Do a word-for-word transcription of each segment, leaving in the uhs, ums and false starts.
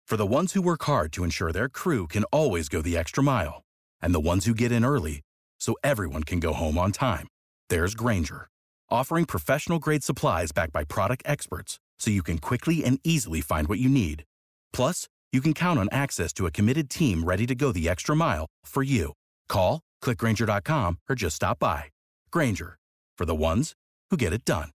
For the ones who work hard to ensure their crew can always go the extra mile, and the ones who get in early so everyone can go home on time, there's Grainger, offering professional-grade supplies backed by product experts so you can quickly and easily find what you need. Plus, you can count on access to a committed team ready to go the extra mile for you. Call, click Grainger dot com, or just stop by. Grainger, for the ones who get it done.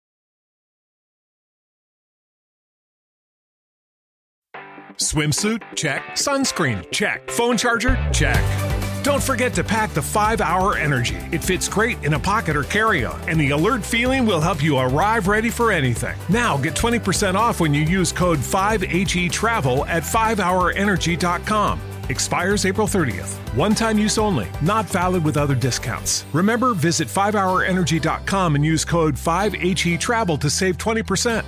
Swimsuit? Check. Sunscreen? Check. Phone charger? Check. Don't forget to pack the five hour Energy. It fits great in a pocket or carry-on, and the alert feeling will help you arrive ready for anything. Now get twenty percent off when you use code five H E travel at five hour energy dot com. Expires April thirtieth. One-time use only. Not valid with other discounts. Remember, visit five hour energy dot com and use code five H E travel to save twenty percent.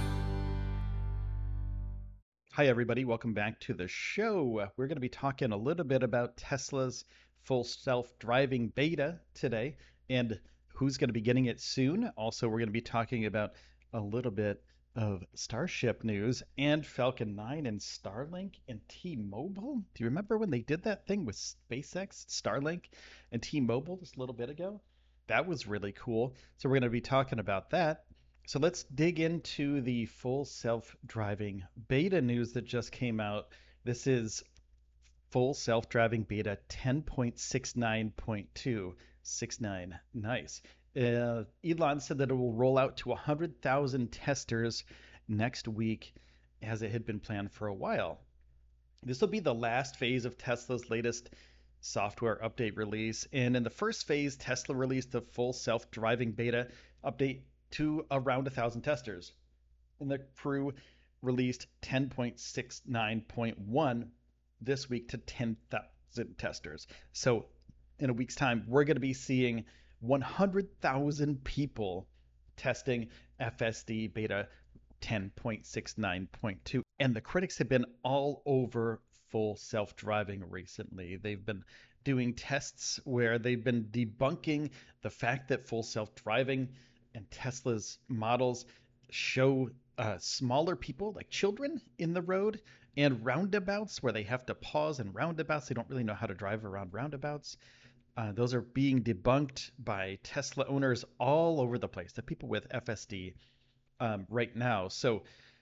Hi, everybody. Welcome back to the show. We're going to be talking a little bit about Tesla's full self-driving beta today and who's going to be getting it soon. Also, we're going to be talking about a little bit of Starship news and Falcon nine and Starlink and T-Mobile. Do you remember when they did that thing with SpaceX, Starlink, and T-Mobile just a little bit ago? That was really cool. So we're going to be talking about that. So let's dig into the full self-driving beta news that just came out. This is full self-driving beta ten point six nine point two. sixty-nine, nice. Uh, Elon said that it will roll out to one hundred thousand testers next week, as it had been planned for a while. This will be the last phase of Tesla's latest software update release. And in the first phase, Tesla released the full self-driving beta update to around one thousand testers. And the crew released ten point six nine point one this week to ten thousand testers. So in a week's time, we're going to be seeing one hundred thousand people testing F S D beta ten point six nine point two. And the critics have been all over full self-driving recently. They've been doing tests where they've been debunking the fact that full self-driving and Tesla's models show uh, smaller people, like children, in the road, and roundabouts where they have to pause in roundabouts. They don't really know how to drive around roundabouts. Uh, those are being debunked by Tesla owners all over the place, the people with F S D um, right now. So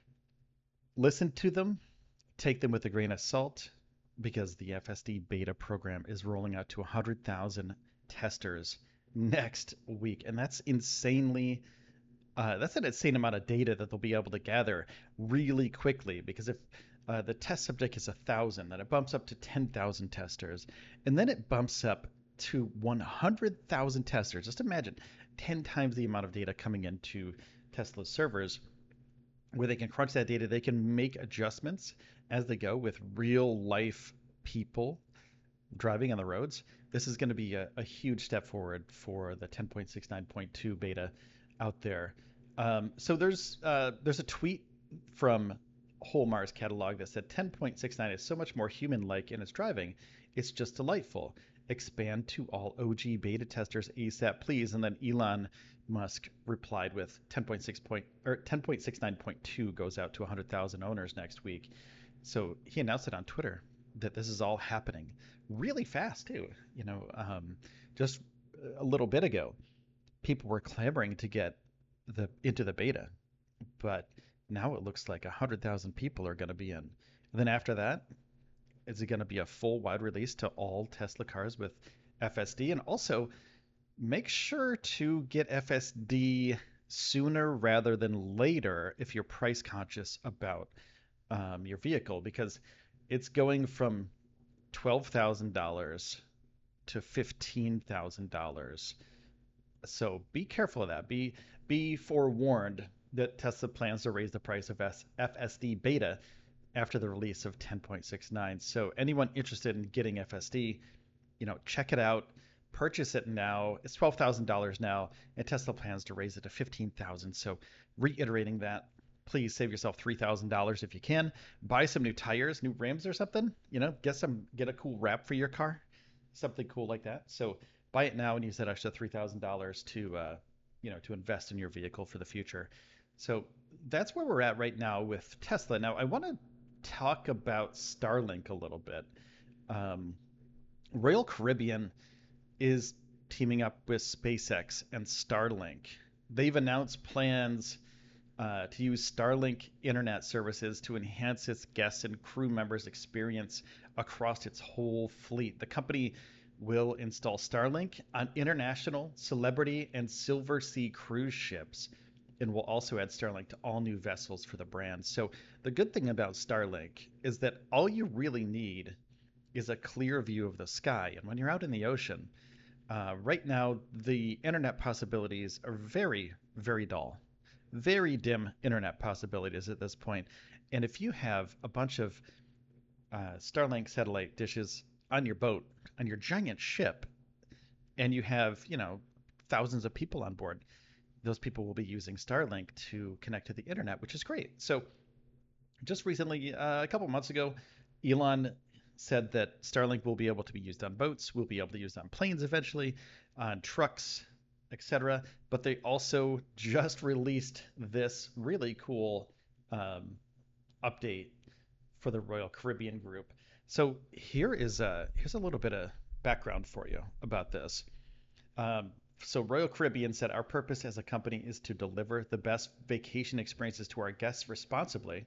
listen to them, take them with a grain of salt, because the F S D beta program is rolling out to one hundred thousand testers next week. And that's insanely, uh, that's an insane amount of data that they'll be able to gather really quickly, because if uh, the test subject is one thousand, then it bumps up to ten thousand testers, and then it bumps up to one hundred thousand testers. Just imagine ten times the amount of data coming into Tesla's servers, where they can crunch that data. They can make adjustments as they go with real life people driving on the roads. This is going to be a, a huge step forward for the ten point six nine point two beta out there. Um, so there's uh, there's a tweet from Whole Mars Catalog that said ten point six nine is so much more human-like in its driving. It's just delightful. Expand to all O G beta testers ASAP, please. And then Elon Musk replied with ten point six point or ten point six nine point two goes out to one hundred thousand owners next week. So he announced it on Twitter that this is all happening really fast too. You know, um, just a little bit ago, people were clamoring to get the into the beta, but now it looks like one hundred thousand people are going to be in. And then after that, is it going to be a full wide release to all Tesla cars with F S D? And also, make sure to get F S D sooner rather than later if you're price conscious about um, your vehicle, because it's going from twelve thousand dollars to fifteen thousand dollars. So be careful of that. Be be forewarned that Tesla plans to raise the price of F S D beta after the release of ten point six nine. So anyone interested in getting F S D, you know, check it out, purchase it now. It's twelve thousand dollars now, and Tesla plans to raise it to fifteen thousand dollars. So reiterating that, please save yourself three thousand dollars if you can. Buy some new tires, new rims or something. You know, get some, get a cool wrap for your car, something cool like that. So buy it now and use that extra three thousand dollars to, uh, you know, to invest in your vehicle for the future. So that's where we're at right now with Tesla. Now I want to talk about Starlink a little bit. Um, Royal Caribbean is teaming up with SpaceX and Starlink. They've announced plans uh, to use Starlink internet services to enhance its guests and crew members' experience across its whole fleet. The company will install Starlink on international, celebrity, and Silver Sea cruise ships, and will also add Starlink to all new vessels for the brand. So the good thing about Starlink is that all you really need is a clear view of the sky. And when you're out in the ocean, uh, right now, the internet possibilities are very, very dull, very dim internet possibilities at this point. And if you have a bunch of uh, Starlink satellite dishes on your boat, on your giant ship, and you have, you know, thousands of people on board, those people will be using Starlink to connect to the internet, which is great. So just recently, uh, a couple months ago, Elon said that Starlink will be able to be used on boats, will be able to be used on planes eventually, on trucks, et cetera. But they also just released this really cool um, update for the Royal Caribbean Group. So here is a here's a little bit of background for you about this. Um, so Royal Caribbean said, our purpose as a company is to deliver the best vacation experiences to our guests responsibly.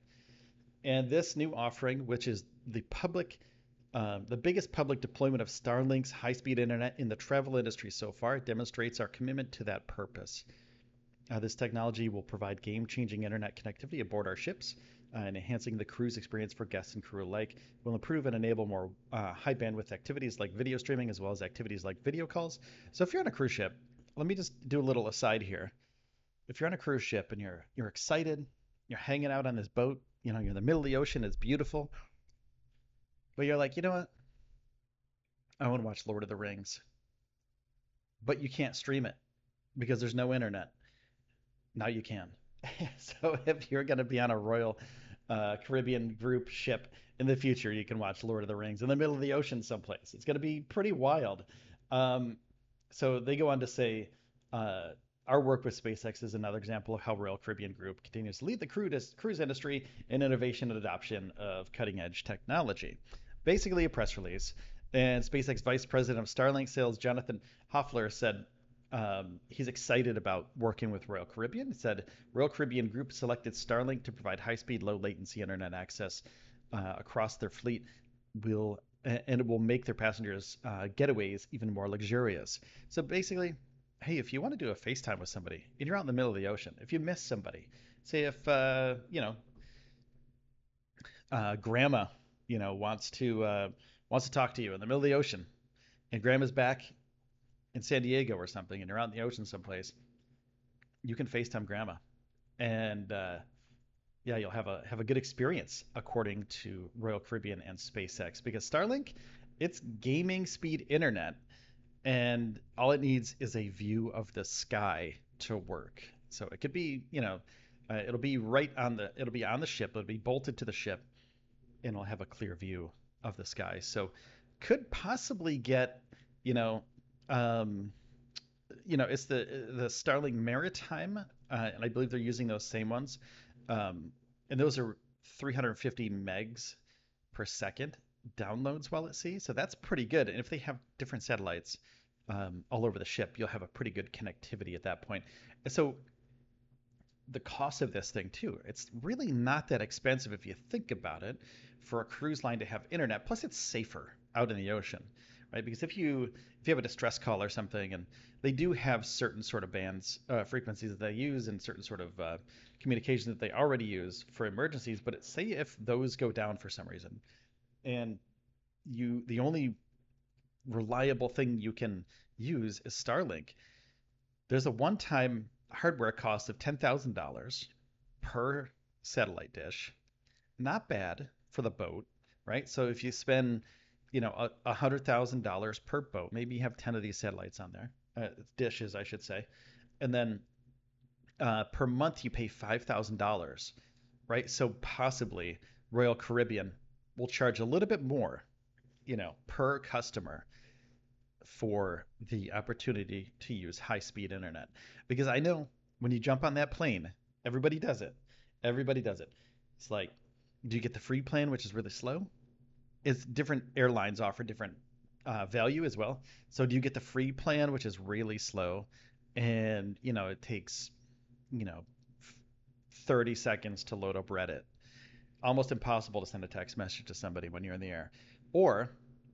And this new offering, which is the public, uh, the biggest public deployment of Starlink's high-speed internet in the travel industry so far, demonstrates our commitment to that purpose. Uh, this technology will provide game-changing internet connectivity aboard our ships, uh, and enhancing the cruise experience for guests and crew alike. Will improve and enable more uh, high bandwidth activities like video streaming, as well as activities like video calls. So if you're on a cruise ship, let me just do a little aside here. If you're on a cruise ship and you're you're excited, you're hanging out on this boat, you know, you're in the middle of the ocean, it's beautiful, but you're like, you know what? I want to watch Lord of the Rings, but you can't stream it because there's no internet. Now you can. So if you're going to be on a Royal uh, Caribbean group ship in the future, you can watch Lord of the Rings in the middle of the ocean someplace. It's going to be pretty wild. Um, so they go on to say, uh, our work with SpaceX is another example of how Royal Caribbean Group continues to lead the cruise industry in innovation and adoption of cutting-edge technology. Basically a press release. And SpaceX Vice President of Starlink Sales, Jonathan Hoffler, said, Um, he's excited about working with Royal Caribbean. He said Royal Caribbean Group selected Starlink to provide high-speed, low-latency internet access uh, across their fleet, will and it will make their passengers' uh, getaways even more luxurious. So basically, hey, if you want to do a FaceTime with somebody and you're out in the middle of the ocean, if you miss somebody, say if uh, you know uh, Grandma, you know wants to uh, wants to talk to you in the middle of the ocean, and Grandma's back in San Diego or something, and you're out in the ocean someplace, you can FaceTime Grandma, and uh, yeah, you'll have a have a good experience, according to Royal Caribbean and SpaceX, because Starlink, it's gaming speed internet, and all it needs is a view of the sky to work. So it could be, you know, uh, it'll be right on the it'll be on the ship, it'll be bolted to the ship, and it'll have a clear view of the sky. So could possibly get, you know, um, you know, it's the the Starlink Maritime, uh, and I believe they're using those same ones, um, and those are three hundred fifty megs per second downloads while at sea. So that's pretty good. And if they have different satellites um, all over the ship, you'll have a pretty good connectivity at that point. And so the cost of this thing too, it's really not that expensive if you think about it, for a cruise line to have internet. Plus, it's safer out in the ocean, right? Because if you if you have a distress call or something, and they do have certain sort of bands, uh, frequencies that they use, and certain sort of uh, communication that they already use for emergencies. But it, say if those go down for some reason, and you the only reliable thing you can use is Starlink, there's a one-time hardware cost of ten thousand dollars per satellite dish. Not bad for the boat, right? So if you spend, you know, a, a hundred thousand dollars per boat, maybe you have ten of these satellites on there, uh, dishes, I should say, and then uh, per month you pay five thousand dollars, right? So possibly Royal Caribbean will charge a little bit more, you know, per customer for the opportunity to use high-speed internet. Because I know when you jump on that plane, everybody does it. Everybody does it. It's like, Do you get the free plan, which is really slow? Is different airlines offer different uh, value as well. So do you get the free plan, which is really slow, and you know it takes you know thirty seconds to load up Reddit, almost impossible to send a text message to somebody when you're in the air, or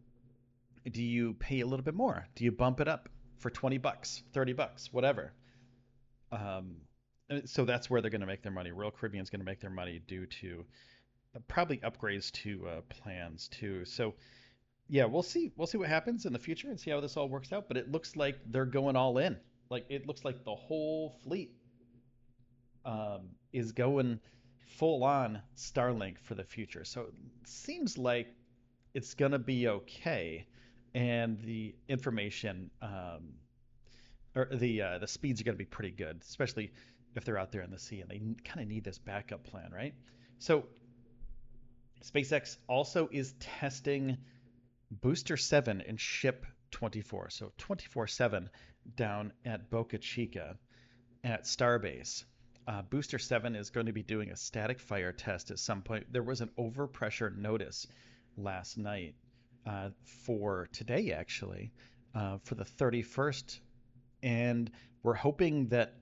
do you pay a little bit more? Do you bump it up for twenty bucks, thirty bucks, whatever? Um, so that's where they're going to make their money. Royal Caribbean's going to make their money due to uh, probably upgrades to uh, plans too. So yeah, we'll see. We'll see what happens in the future and see how this all works out. But it looks like they're going all in. Like it looks like the whole fleet um, is going full on Starlink for the future. So it seems like it's going to be okay. And the information um, or the uh, the speeds are going to be pretty good, especially if they're out there in the sea and they kind of need this backup plan, right? So SpaceX also is testing Booster seven and Ship twenty-four. So twenty-four seven down at Boca Chica at Starbase. Uh, Booster seven is going to be doing a static fire test at some point. There was an overpressure notice last night uh, for today, actually, uh, for the thirty-first. And we're hoping that,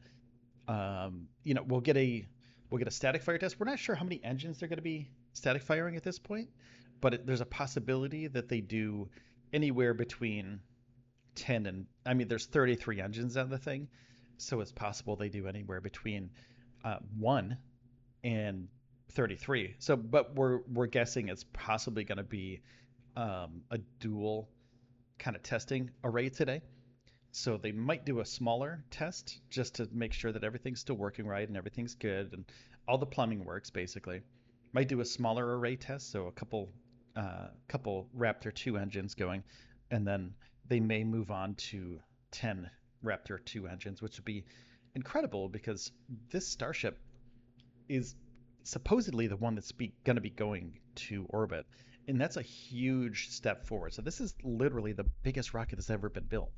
um, you know, we'll get a we'll get a static fire test. We're not sure how many engines they're going to be static firing at this point, but it, there's a possibility that they do anywhere between ten and, I mean, there's thirty-three engines on the thing, so it's possible they do anywhere between uh, one and thirty-three. So, but we're we're guessing it's possibly going to be um, a dual kind of testing array today. So they might do a smaller test just to make sure that everything's still working right and everything's good and all the plumbing works basically. Might do a smaller array test, so a couple uh, couple Raptor two engines going, and then they may move on to ten Raptor two engines, which would be incredible because this Starship is supposedly the one that's going to be going to orbit, and that's a huge step forward. So this is literally the biggest rocket that's ever been built.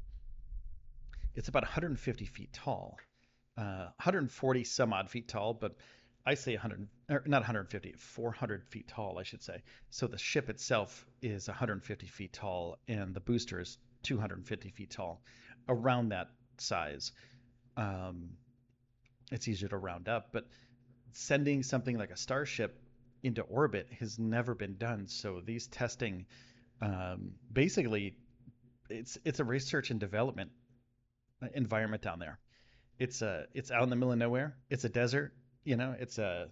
It's about one hundred fifty feet tall, uh, one hundred forty some odd feet tall, but I say one hundred, or not one hundred fifty, four hundred feet tall, I should say. So the ship itself is one hundred fifty feet tall, and the booster is two hundred fifty feet tall, around that size. Um, it's easier to round up, but sending something like a Starship into orbit has never been done. So these testing, um, basically, it's it's a research and development environment down there. It's a it's out in the middle of nowhere. It's a desert. You know, it's a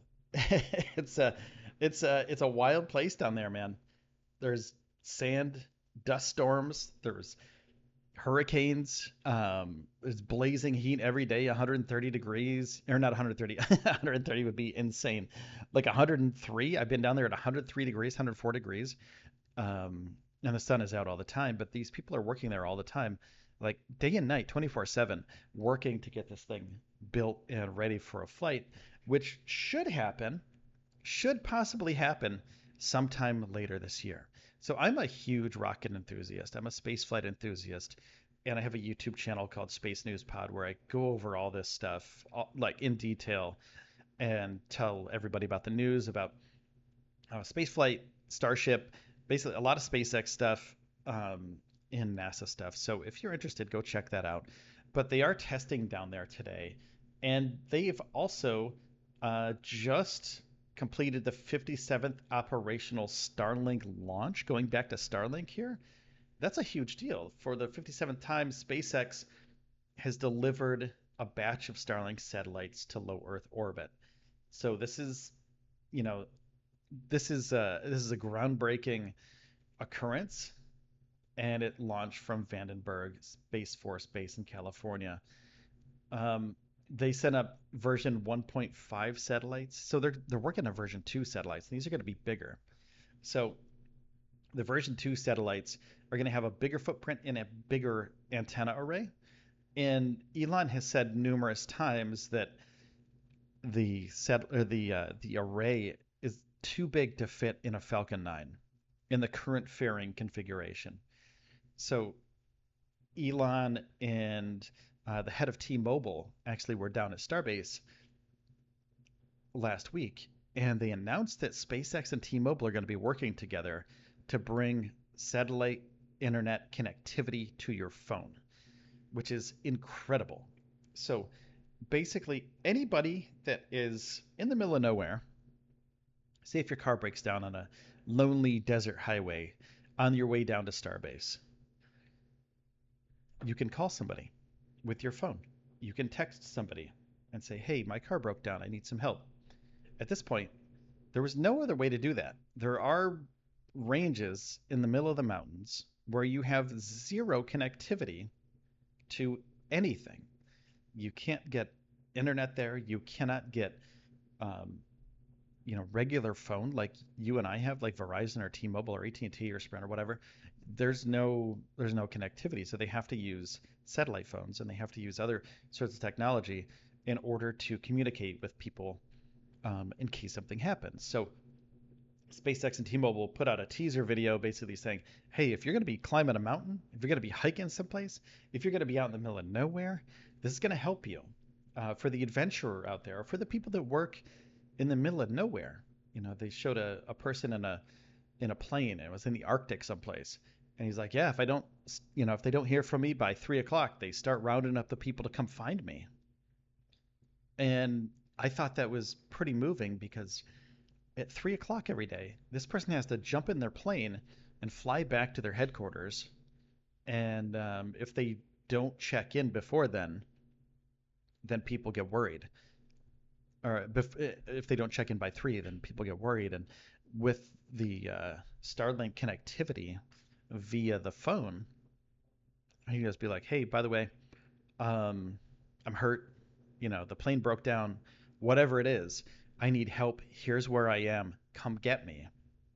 it's a it's a it's a wild place down there, man. There's sand, dust storms, there's hurricanes, um, there's blazing heat every day, one hundred thirty degrees, or not one hundred thirty, one hundred thirty would be insane. Like one hundred three, I've been down there at one hundred three degrees, one hundred four degrees, um, and the sun is out all the time. But these people are working there all the time, like day and night, twenty-four seven, working to get this thing built and ready for a flight, which should happen, should possibly happen sometime later this year. So I'm a huge rocket enthusiast. I'm a spaceflight enthusiast, and I have a YouTube channel called Space News Pod where I go over all this stuff, all, like in detail, and tell everybody about the news, about uh, spaceflight, Starship, basically a lot of SpaceX stuff, um, and NASA stuff. So if you're interested, go check that out. But they are testing down there today, and they've also uh, just completed the fifty-seventh operational Starlink launch. Going back to Starlink here, that's a huge deal. For the fifty-seventh time, SpaceX has delivered a batch of Starlink satellites to low Earth orbit. So this is, you know, this is a, this is a groundbreaking occurrence, and it launched from Vandenberg Space Force Base in California. Um, they sent up version one point five satellites. So they're they're working on version two satellites. And these are going to be bigger. So the version two satellites are going to have a bigger footprint and a bigger antenna array. And Elon has said numerous times that the set or the uh, the array is too big to fit in a Falcon nine in the current fairing configuration. So Elon and Uh, the head of T-Mobile actually were down at Starbase last week, and they announced that SpaceX and T-Mobile are going to be working together to bring satellite internet connectivity to your phone, which is incredible. So basically, anybody that is in the middle of nowhere, say if your car breaks down on a lonely desert highway on your way down to Starbase, you can call somebody with your phone. You can text somebody and say, hey, my car broke down. I need some help. At this point, there was no other way to do that. There are ranges in the middle of the mountains where you have zero connectivity to anything. You can't get internet there. You cannot get, um, you know, regular phone like you and I have, like Verizon or T-Mobile or A T and T or Sprint or whatever. There's no there's no connectivity, so they have to use satellite phones and they have to use other sorts of technology in order to communicate with people um, in case something happens. So SpaceX and T-Mobile put out a teaser video basically saying, hey, if you're going to be climbing a mountain, if you're going to be hiking someplace, if you're going to be out in the middle of nowhere, this is going to help you. Uh, for the adventurer out there, or for the people that work in the middle of nowhere. You know, they showed a, a person in a in a plane. It was in the Arctic someplace. And he's like, yeah, if I don't, you know, if they don't hear from me by three o'clock, they start rounding up the people to come find me. And I thought that was pretty moving because at three o'clock every day, this person has to jump in their plane and fly back to their headquarters. And um, if they don't check in before then, then people get worried. Or if they don't check in by three, then people get worried. And with the uh, Starlink connectivity via the phone, you can just be like, hey, by the way, um, I'm hurt. You know, the plane broke down, whatever it is. I need help. Here's where I am. Come get me.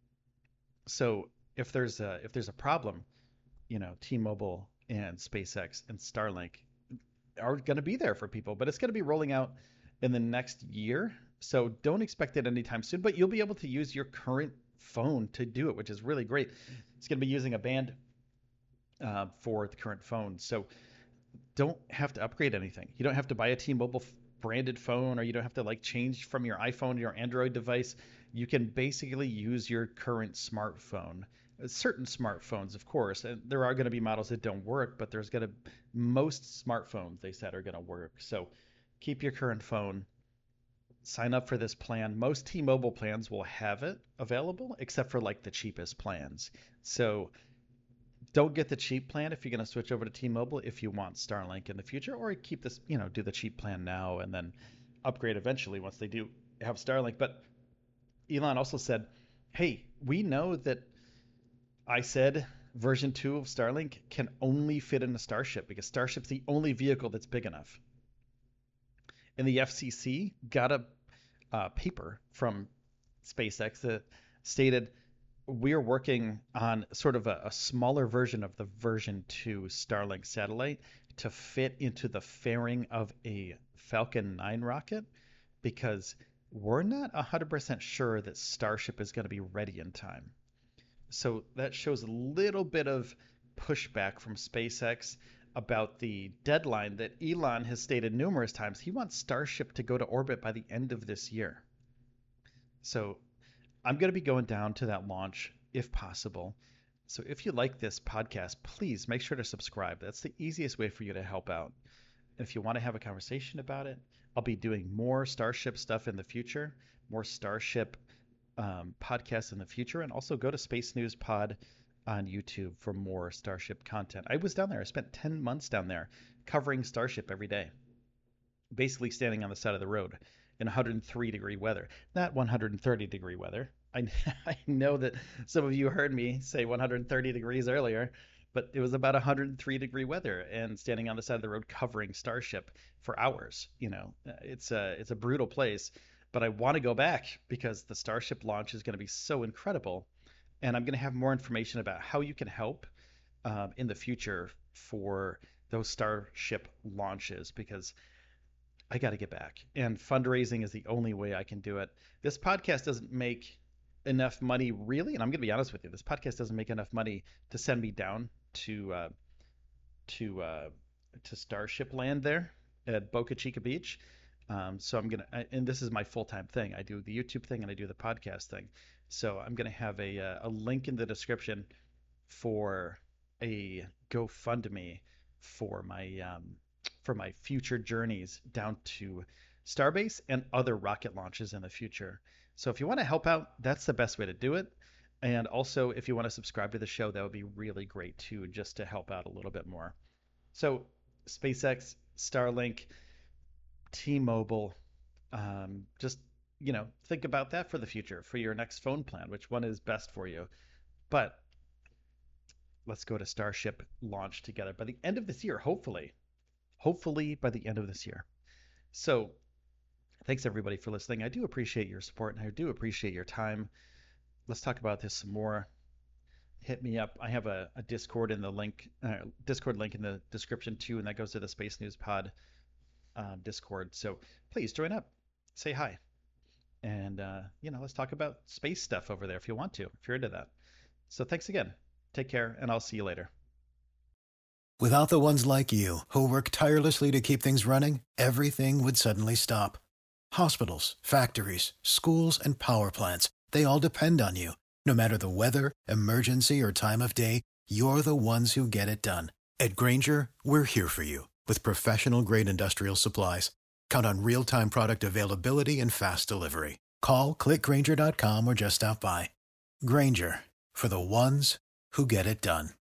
So if there's a, if there's a problem, you know, T-Mobile and SpaceX and Starlink are going to be there for people, but it's going to be rolling out in the next year. So don't expect it anytime soon, but you'll be able to use your current phone to do it, which is really great. It's going to be using a band uh, for the current phone. So don't have to upgrade anything. You don't have to buy a T-Mobile branded phone, or you don't have to like change from your iPhone to your Android device. You can basically use your current smartphone. Certain smartphones, of course, and there are going to be models that don't work, but there's going to, most smartphones, they said, are going to work. So keep your current phone, sign up for this plan. Most T-Mobile plans will have it available, except for like the cheapest plans. So don't get the cheap plan if you're going to switch over to T-Mobile if you want Starlink in the future, or keep this, you know, do the cheap plan now and then upgrade eventually once they do have Starlink. But Elon also said, hey, we know that I said version two of Starlink can only fit in a Starship because Starship's the only vehicle that's big enough. And the F C C got a uh, paper from SpaceX that stated we're working on sort of a, a smaller version of the version two Starlink satellite to fit into the fairing of a Falcon nine rocket, because we're not one hundred percent sure that Starship is going to be ready in time. So that shows a little bit of pushback from SpaceX about the deadline that Elon has stated numerous times. He wants Starship to go to orbit by the end of this year. So I'm going to be going down to that launch if possible. So if you like this podcast, please make sure to subscribe. That's the easiest way for you to help out. If you want to have a conversation about it, I'll be doing more Starship stuff in the future, more Starship um, podcasts in the future, and also go to Space News Pod on YouTube for more Starship content. I was down there. I spent ten months down there covering Starship every day, basically standing on the side of the road in one hundred three degree weather, not one hundred thirty degree weather. I, I know that some of you heard me say one hundred thirty degrees earlier, but it was about one hundred three degree weather and standing on the side of the road covering Starship for hours. You know, it's a, it's a brutal place, but I want to go back because the Starship launch is going to be so incredible. And I'm going to have more information about how you can help um, in the future for those Starship launches, because I got to get back. And fundraising is the only way I can do it. This podcast doesn't make enough money, really. And I'm going to be honest with you. This podcast doesn't make enough money to send me down to uh, to uh, to Starship land there at Boca Chica Beach. Um, so I'm gonna, and this is my full-time thing. I do the YouTube thing and I do the podcast thing. So I'm gonna have a uh, a link in the description for a GoFundMe for my um, for my future journeys down to Starbase and other rocket launches in the future. So if you want to help out, that's the best way to do it. And also, if you want to subscribe to the show, that would be really great too, just to help out a little bit more. So SpaceX, Starlink, T-Mobile, um, just you know, think about that for the future, for your next phone plan, which one is best for you. But let's go to Starship launch together by the end of this year, hopefully. Hopefully by the end of this year. So thanks everybody for listening. I do appreciate your support and I do appreciate your time. Let's talk about this some more. Hit me up. I have a, a Discord in the link, uh, Discord link in the description too, and that goes to the Space News Pod um, Discord. So please join up, say hi, and uh, you know, let's talk about space stuff over there if you want to, if you're into that. So thanks again. Take care, and I'll see you later. Without the ones like you, who work tirelessly to keep things running, everything would suddenly stop. Hospitals, factories, schools, and power plants, they all depend on you. No matter the weather, emergency, or time of day, you're the ones who get it done. At Grainger, we're here for you with professional-grade industrial supplies. Count on real-time product availability and fast delivery. Call, click Grainger dot com, or just stop by. Grainger, for the ones who get it done.